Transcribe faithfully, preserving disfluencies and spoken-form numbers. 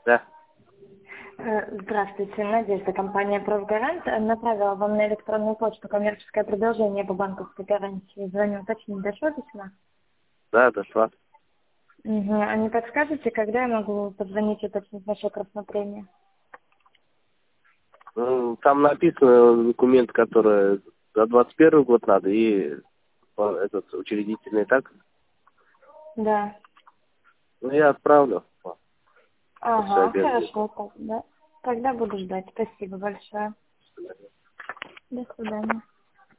Да. Э, Здравствуйте, Надежда, компания «Профгарант» направила вам на электронную почту коммерческое предложение по банковской гарантии. Звоню уточнить, дошло письмо? Да, дошла. Угу. А не подскажете, когда я могу позвонить и уточнить насчет рассмотрения? Ну, там написано документ, который за двадцать первый год надо, и он, этот учредительный, так? Да. Ну, я отправлю. После Ага, обеда где-то. хорошо, тогда. Тогда буду ждать. Спасибо большое. До свидания.